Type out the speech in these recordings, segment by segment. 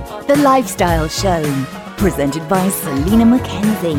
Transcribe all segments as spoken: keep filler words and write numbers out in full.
The Lifestyle Show, presented by Selena Mackenzie.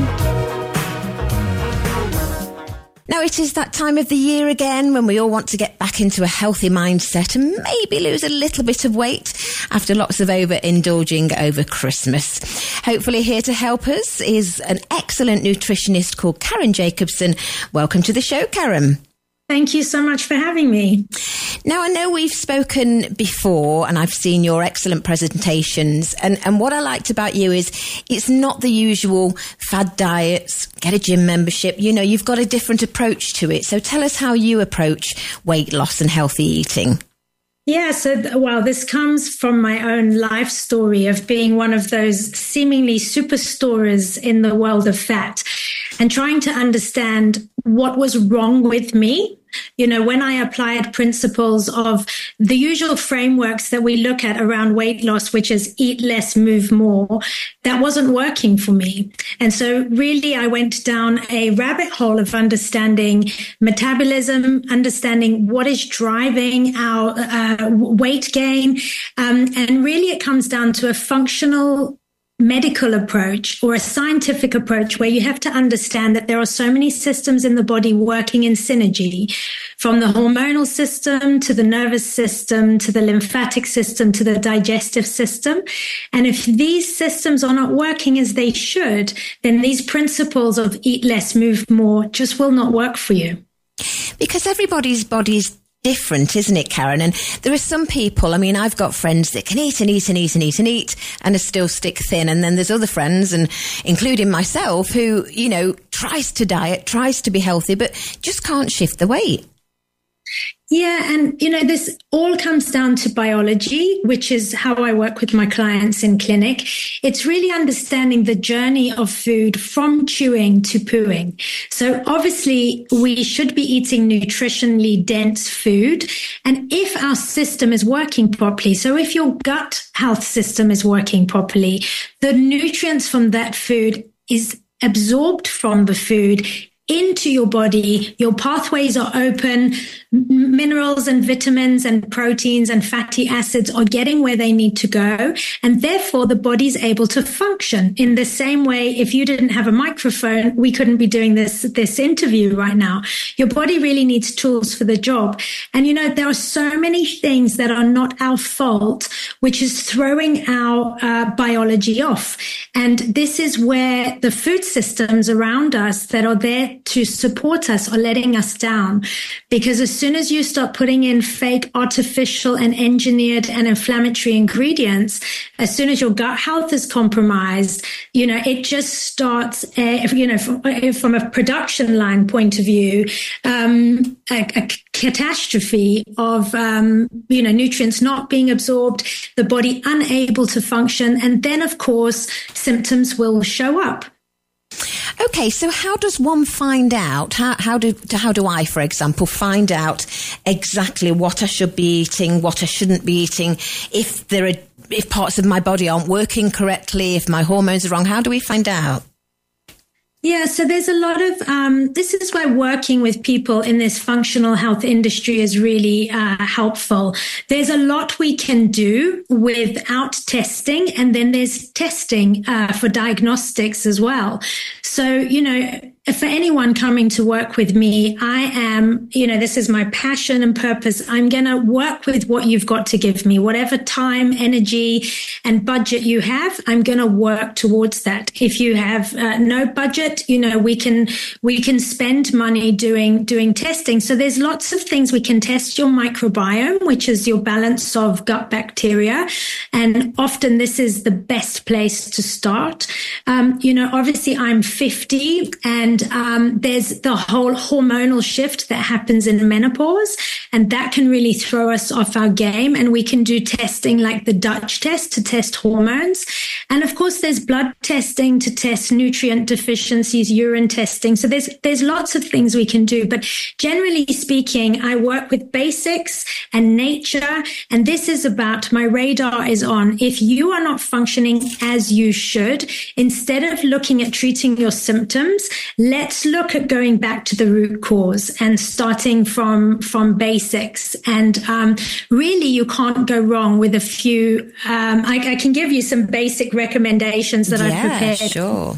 Now, it is that time of the year again when we all want to get back into a healthy mindset and maybe lose a little bit of weight after lots of overindulging over Christmas. Hopefully here to help us is an excellent nutritionist called Karen Jacobson. Welcome to the show, Karen. Thank you so much for having me. Now, I know we've spoken before and I've seen your excellent presentations. And, and what I liked about you is it's not the usual fad diets, get a gym membership. You know, you've got a different approach to it. So tell us how you approach weight loss and healthy eating. Yeah, so, well, this comes from my own life story of being one of those seemingly superstars in the world of fat and trying to understand what was wrong with me. You know, when I applied principles of the usual frameworks that we look at around weight loss, which is eat less, move more, that wasn't working for me. And so really I went down a rabbit hole of understanding metabolism, understanding what is driving our uh, weight gain. Um, and really it comes down to a functional medical approach or a scientific approach where you have to understand that there are so many systems in the body working in synergy, from the hormonal system to the nervous system to the lymphatic system to the digestive system. And if these systems are not working as they should, then these principles of eat less, move more just will not work for you. Because everybody's body's different, isn't it, Karen? And there are some people, I mean, I've got friends that can eat and eat and eat and eat and eat and are still stick thin. And then there's other friends, and including myself, who, you know, tries to diet, tries to be healthy, but just can't shift the weight. Yeah. And, you know, this all comes down to biology, which is how I work with my clients in clinic. It's really understanding the journey of food from chewing to pooing. So obviously we should be eating nutritionally dense food. And if our system is working properly, so if your gut health system is working properly, the nutrients from that food is absorbed from the food into your body, your pathways are open, minerals and vitamins and proteins and fatty acids are getting where they need to go. And therefore the body's able to function in the same way. If you didn't have a microphone, we couldn't be doing this, this interview right now. Your body really needs tools for the job. And, you know, there are so many things that are not our fault, which is throwing our uh, biology off. And this is where the food systems around us that are there to support us are letting us down. Because as soon as you start putting in fake, artificial and engineered and inflammatory ingredients, as soon as your gut health is compromised, you know, it just starts, uh, you know, from, from a production line point of view, um, a, a catastrophe of, um, you know, nutrients not being absorbed, the body unable to function. And then, of course, symptoms will show up. Okay, so how does one find out? How, how do how do I, for example, find out exactly what I should be eating, what I shouldn't be eating, if there are if parts of my body aren't working correctly, if my hormones are wrong? How do we find out? Yeah, so there's a lot of, um, this is where working with people in this functional health industry is really uh, helpful. There's a lot we can do without testing, and then there's testing uh, for diagnostics as well. So, you know, for anyone coming to work with me, I am, you know, this is my passion and purpose. I'm going to work with what you've got to give me, whatever time, energy and budget you have. I'm going to work towards that. If you have uh, no budget, you know, we can, we can spend money doing, doing testing. So there's lots of things we can test. Your microbiome, which is your balance of gut bacteria. And often this is the best place to start. Um, you know, obviously I'm fifty, and um, there's the whole hormonal shift that happens in menopause, and that can really throw us off our game. And we can do testing like the Dutch test to test hormones. And of course, there's blood testing to test nutrient deficiencies, urine testing. So there's, there's lots of things we can do. But generally speaking, I work with basics and nature. And this is about, my radar is on. If you are not functioning as you should, instead of looking at treating your symptoms, let's look at going back to the root cause and starting from, from basics. And um, really, you can't go wrong with a few. Um, I, I can give you some basic recommendations that yeah, I've prepared. Sure.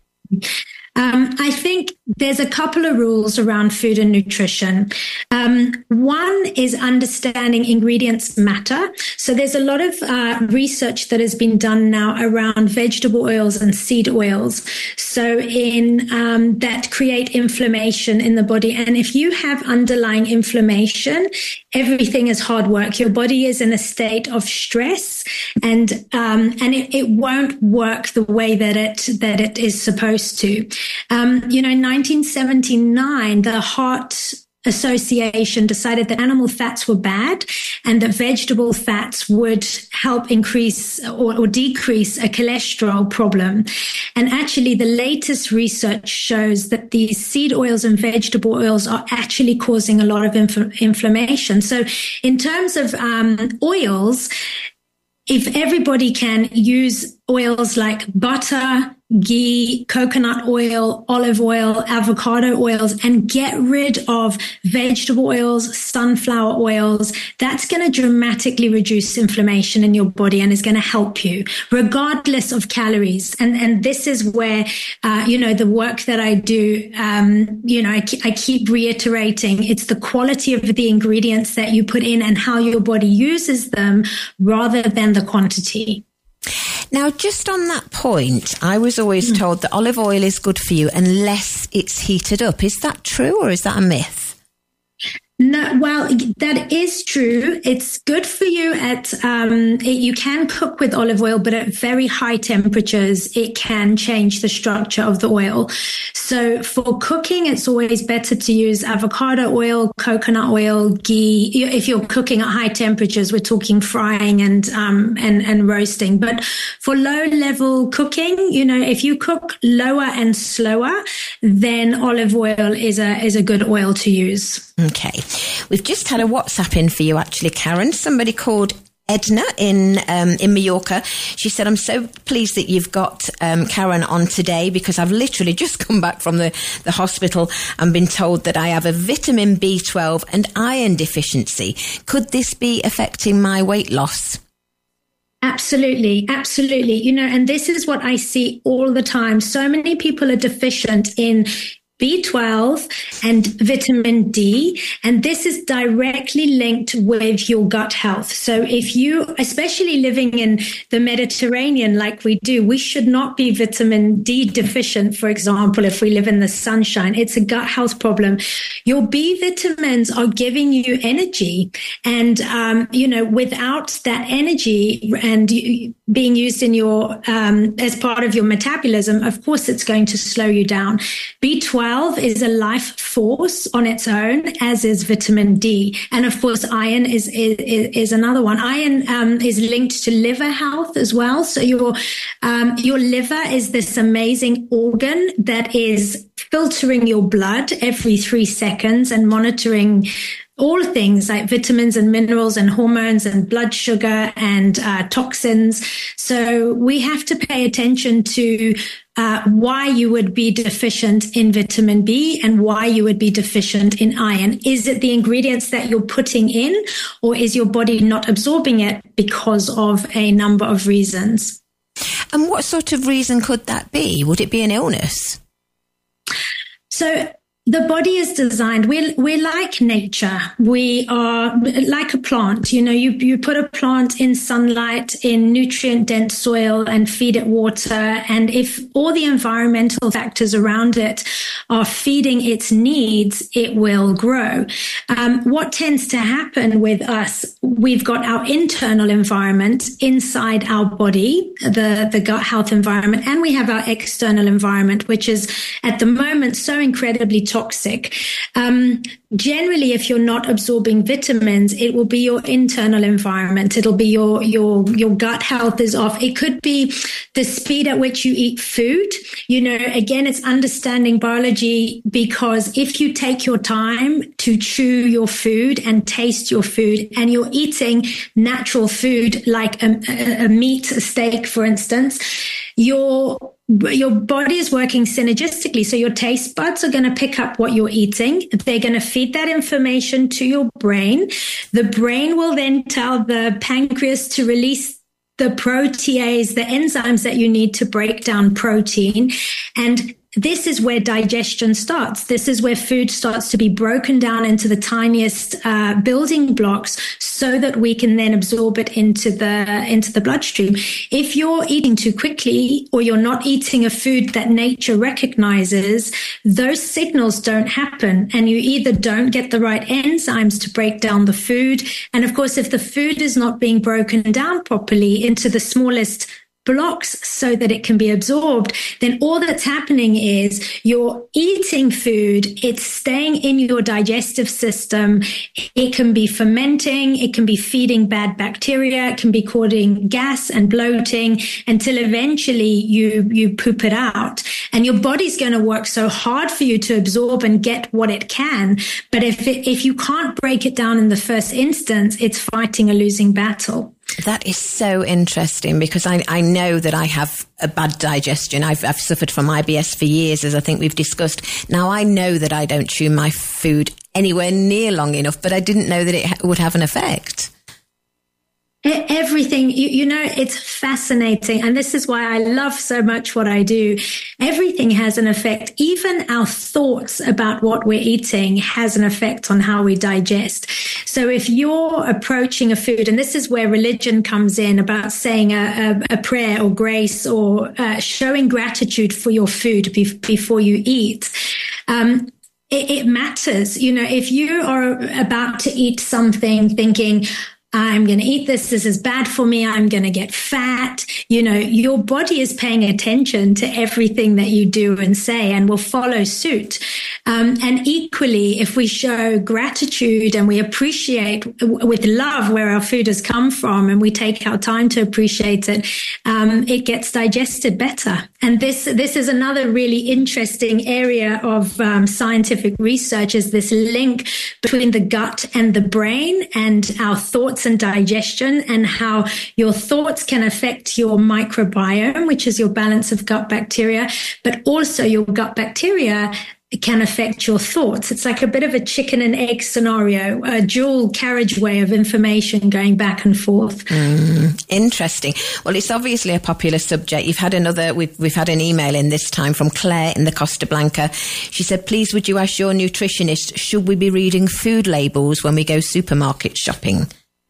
Um, I think there's a couple of rules around food and nutrition. Um, one is understanding ingredients matter. So there's a lot of uh, research that has been done now around vegetable oils and seed oils. So in um, that create inflammation in the body. And if you have underlying inflammation, everything is hard work. Your body is in a state of stress, and um, and it, it won't work the way that it that it is supposed to. Um, you know, in nineteen seventy-nine, the Heart Association decided that animal fats were bad and that vegetable fats would help increase or, or decrease a cholesterol problem. And actually, the latest research shows that these seed oils and vegetable oils are actually causing a lot of inf- inflammation. So in terms of um, oils, if everybody can use oils like butter, ghee, coconut oil, olive oil, avocado oils, and get rid of vegetable oils, sunflower oils, that's going to dramatically reduce inflammation in your body and is going to help you regardless of calories. And, and this is where, uh, you know, the work that I do, um, you know, I, I keep reiterating it's the quality of the ingredients that you put in and how your body uses them rather than the quantity. Now, just on that point, I was always mm. told that olive oil is good for you unless it's heated up. Is that true or is that a myth? No, well, that is true. It's good for you at, um, it, you can cook with olive oil, but at very high temperatures, it can change the structure of the oil. So for cooking, it's always better to use avocado oil, coconut oil, ghee. If you're cooking at high temperatures, we're talking frying and, um, and, and roasting. But for low level cooking, you know, if you cook lower and slower, then olive oil is a, is a good oil to use. Okay. We've just had a WhatsApp in for you, actually, Karen. Somebody called Edna in um, in Mallorca. She said, I'm so pleased that you've got um, Karen on today because I've literally just come back from the, the hospital and been told that I have a vitamin B twelve and iron deficiency. Could this be affecting my weight loss? Absolutely. Absolutely. You know, and this is what I see all the time. So many people are deficient in B twelve and vitamin D, and this is directly linked with your gut health. So if you, especially living in the Mediterranean like we do, we should not be vitamin D deficient, for example, if we live in the sunshine. It's a gut health problem. Your B vitamins are giving you energy, and, um, you know, without that energy and being used in your, um, as part of your metabolism, of course, it's going to slow you down. B twelve is a life force on its own, as is vitamin D. And of course, iron is, is, is another one. Iron, um, is linked to liver health as well. So your, um, your liver is this amazing organ that is filtering your blood every three seconds and monitoring all things like vitamins and minerals and hormones and blood sugar and uh, toxins. So we have to pay attention to uh, why you would be deficient in vitamin B and why you would be deficient in iron. Is it the ingredients that you're putting in, or is your body not absorbing it because of a number of reasons? And what sort of reason could that be? Would it be an illness? So the body is designed, we're, we're like nature. We are like a plant. You know, you, you put a plant in sunlight, in nutrient dense soil and feed it water. And if all the environmental factors around it are feeding its needs, it will grow. Um, what tends to happen with us, we've got our internal environment inside our body, the, the gut health environment, and we have our external environment, which is at the moment so incredibly toxic. Um, generally, if you're not absorbing vitamins, it will be your internal environment. It'll be your, your, your gut health is off. It could be the speed at which you eat food. You know, again, it's understanding biology, because if you take your time to chew your food and taste your food, and you're eating natural food like a, a, a meat, a steak, for instance, your your body is working synergistically. So your taste buds are going to pick up what you're eating. They're going to feed that information to your brain. The brain will then tell the pancreas to release the protease, the enzymes that you need to break down protein. And this is where digestion starts. This is where food starts to be broken down into the tiniest uh, building blocks so that we can then absorb it into the into the bloodstream. If you're eating too quickly or you're not eating a food that nature recognizes, those signals don't happen. And you either don't get the right enzymes to break down the food. And of course, if the food is not being broken down properly into the smallest blocks so that it can be absorbed, then all that's happening is you're eating food, it's staying in your digestive system, it can be fermenting, it can be feeding bad bacteria, it can be causing gas and bloating until eventually you you poop it out. And your body's going to work so hard for you to absorb and get what it can. But if it, if you can't break it down in the first instance, it's fighting a losing battle. That is so interesting because I, I know that I have a bad digestion. I've, I've suffered from I B S for years, as I think we've discussed. Now, I know that I don't chew my food anywhere near long enough, but I didn't know that it ha- would have an effect. Everything, you, you know, it's fascinating. And this is why I love so much what I do. Everything has an effect. Even our thoughts about what we're eating has an effect on how we digest. So if you're approaching a food, and this is where religion comes in about saying a, a, a prayer or grace or uh, showing gratitude for your food be- before you eat, um, it, it matters. You know, if you are about to eat something thinking, I'm going to eat this. This is bad for me. I'm going to get fat. You know, your body is paying attention to everything that you do and say and will follow suit. Um, and equally, if we show gratitude and we appreciate with love where our food has come from and we take our time to appreciate it, um, it gets digested better. And this, this is another really interesting area of um, scientific research is this link between the gut and the brain and our thoughts and digestion and how your thoughts can affect your microbiome, which is your balance of gut bacteria, but also your gut bacteria can affect your thoughts. It's like a bit of a chicken and egg scenario, a dual carriageway of information going back and forth. Mm, interesting. Well, it's obviously a popular subject. You've had another, we've, we've had an email in this time from Claire in the Costa Blanca. She said, please, would you ask your nutritionist, should we be reading food labels when we go supermarket shopping?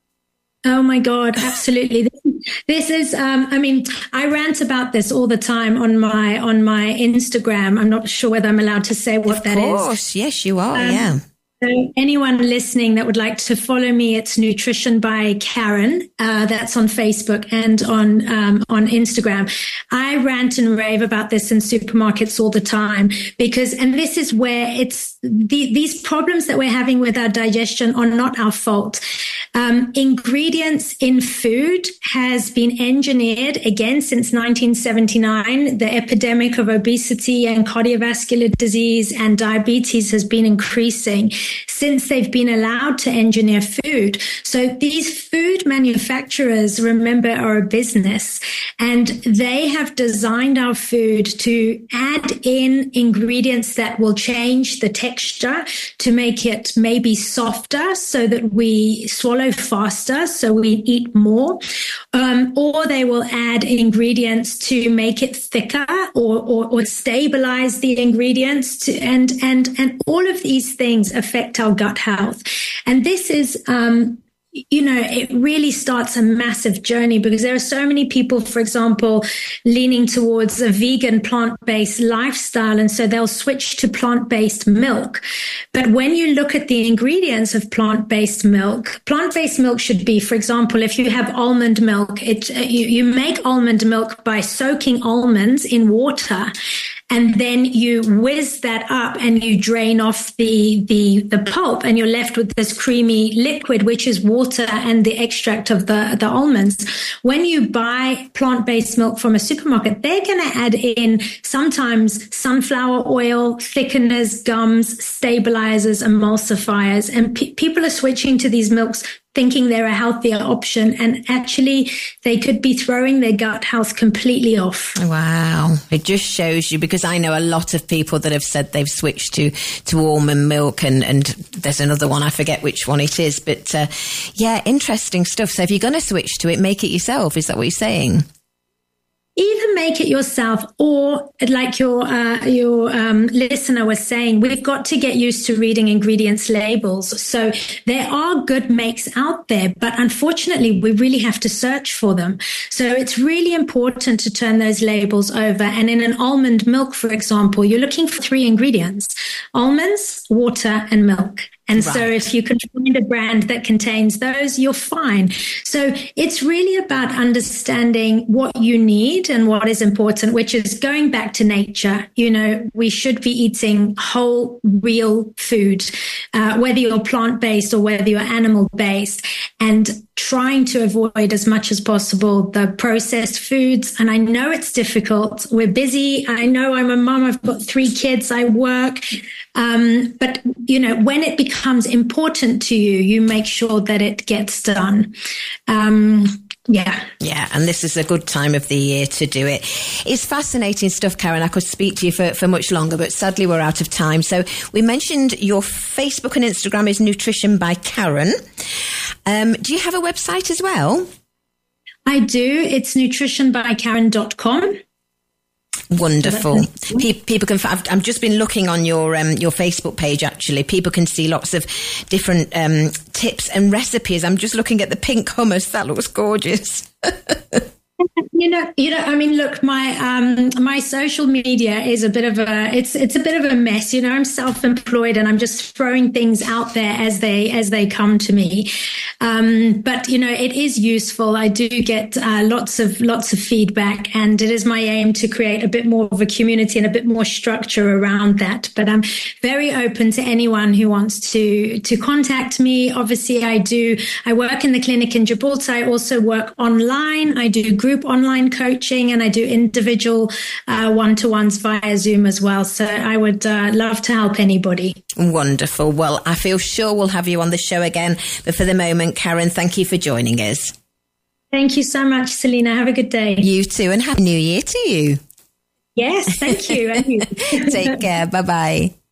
Oh my God, absolutely. This is, um, I mean, I rant about this all the time on my, on my Instagram. I'm not sure whether I'm allowed to say what that is. Of course. Yes, you are. Um, yeah. So anyone listening that would like to follow me, it's Nutrition by Karen. Uh, that's on Facebook and on um, on Instagram. I rant and rave about this in supermarkets all the time because, and this is where it's the, these problems that we're having with our digestion are not our fault. Um, ingredients in food has been engineered again since nineteen seventy-nine. The epidemic of obesity and cardiovascular disease and diabetes has been increasing since they've been allowed to engineer food. So these food manufacturers, remember, are a business, and they have designed our food to add in ingredients that will change the texture to make it maybe softer so that we swallow faster, so we eat more, um, or they will add ingredients to make it thicker or, or, or stabilize the ingredients to, and, and, and all of these things affect our gut health. And this is, um, you know, it really starts a massive journey because there are so many people, for example, leaning towards a vegan plant-based lifestyle. And so they'll switch to plant-based milk. But when you look at the ingredients of plant-based milk, plant-based milk should be, for example, if you have almond milk, it, you, you make almond milk by soaking almonds in water. And then you whiz that up and you drain off the, the, the pulp and you're left with this creamy liquid, which is water and the extract of the, the almonds. When you buy plant-based milk from a supermarket, they're going to add in sometimes sunflower oil, thickeners, gums, stabilizers, emulsifiers. And pe- people are switching to these milks thinking they're a healthier option, and actually they could be throwing their gut health completely off. Wow. It just shows you, because I know a lot of people that have said they've switched to, to almond milk, and, and there's another one, I forget which one it is, but uh, yeah, interesting stuff. So if you're going to switch to it, make it yourself. Is that what you're saying? Either make it yourself, or like your uh, your um, listener was saying, we've got to get used to reading ingredients labels. So there are good makes out there, but unfortunately, we really have to search for them. So it's really important to turn those labels over. And in an almond milk, for example, you're looking for three ingredients: almonds, water, and milk. And right. So if you can find a brand that contains those, you're fine. So it's really about understanding what you need and what is important, which is going back to nature. You know, we should be eating whole, real food, uh, whether you're plant-based or whether you're animal-based, and trying to avoid as much as possible the processed foods. And I know it's difficult. We're busy. I know I'm a mom. I've got three kids. I work. Um, but, you know, when it becomes important to you, you make sure that it gets done. Um, yeah. Yeah. And this is a good time of the year to do it. It's fascinating stuff, Karen. I could speak to you for, for much longer, but sadly we're out of time. So we mentioned your Facebook and Instagram is Nutrition by Karen. Um, do you have a website as well? I do. It's nutrition by karen dot com. Wonderful. People can. I've, I've just been looking on your um, your Facebook page. Actually, people can see lots of different um, tips and recipes. I'm just looking at the pink hummus. That looks gorgeous. You know, you know. I mean, look, my um, my social media is a bit of a it's it's a bit of a mess. You know, I'm self-employed and I'm just throwing things out there as they as they come to me. Um, but you know, it is useful. I do get uh, lots of lots of feedback, and it is my aim to create a bit more of a community and a bit more structure around that. But I'm very open to anyone who wants to to contact me. Obviously, I do. I work in the clinic in Gibraltar. I also work online. I do group online coaching, and I do individual uh, one-to-ones via Zoom as well. So I would uh, love to help anybody. Wonderful. Well, I feel sure we'll have you on the show again. But for the moment, Karen, thank you for joining us. Thank you so much, Selena. Have a good day. You too, and Happy New Year to you. Yes, thank you. Take care. Bye-bye.